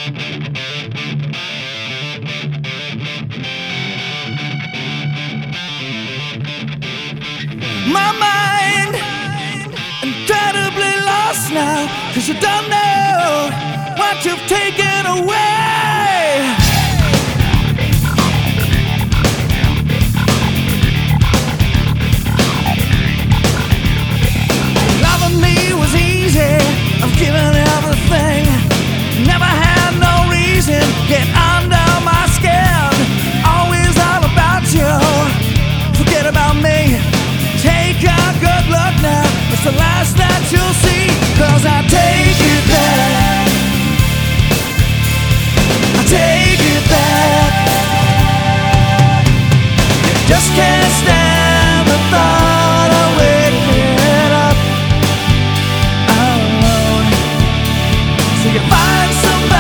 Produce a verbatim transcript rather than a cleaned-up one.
My mind incredibly lost now, 'cause you don't know what you've taken away. Loving me was easy, I've given everything. Never had no reason, get under my skin. Always all about you, forget about me. Take a good look now, it's the last that you'll see.